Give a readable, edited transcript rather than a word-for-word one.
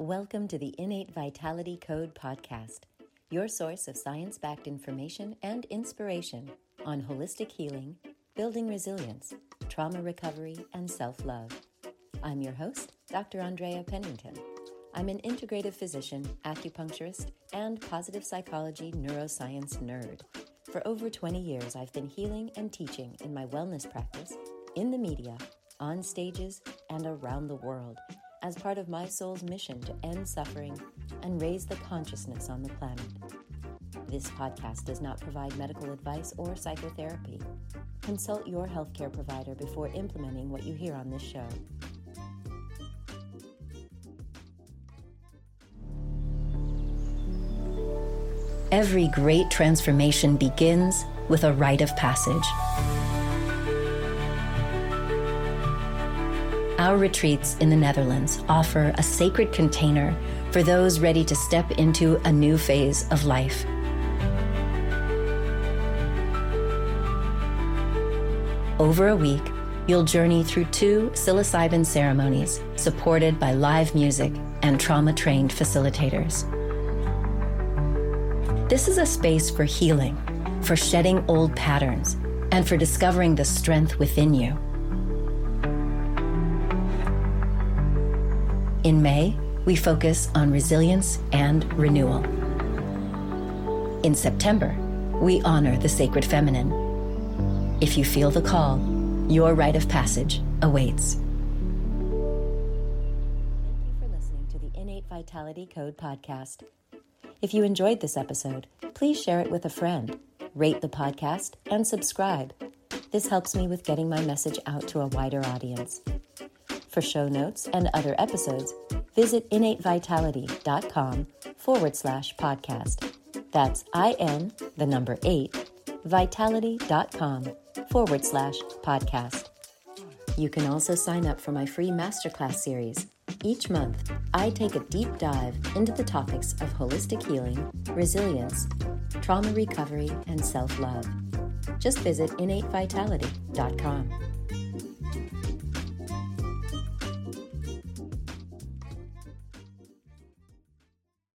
Welcome to the Innate Vitality Code podcast, your source of science-backed information and inspiration on holistic healing, building resilience, trauma recovery, and self-love. I'm your host, Dr. Andrea Pennington. I'm an integrative physician, acupuncturist, and positive psychology neuroscience nerd. For over 20 years, I've been healing and teaching in my wellness practice, in the media, on stages, and around the world as part of my soul's mission to end suffering and raise the consciousness on the planet. This podcast does not provide medical advice or psychotherapy. Consult your healthcare provider before implementing what you hear on this show. Every great transformation begins with a rite of passage. Our retreats in the Netherlands offer a sacred container for those ready to step into a new phase of life. Over a week, you'll journey through 2 psilocybin ceremonies supported by live music and trauma-trained facilitators. This is a space for healing, for shedding old patterns, and for discovering the strength within you. In May, we focus on resilience and renewal. In September, we honor the sacred feminine. If you feel the call, your rite of passage awaits. Thank you for listening to the Innate Vitality Code podcast. If you enjoyed this episode, please share it with a friend, rate the podcast, and subscribe. This helps me with getting my message out to a wider audience. For show notes and other episodes, visit innatevitality.com/podcast. That's IN8, vitality.com/podcast. You can also sign up for my free masterclass series. Each month, I take a deep dive into the topics of holistic healing, resilience, trauma recovery, and self-love. Just visit innatevitality.com.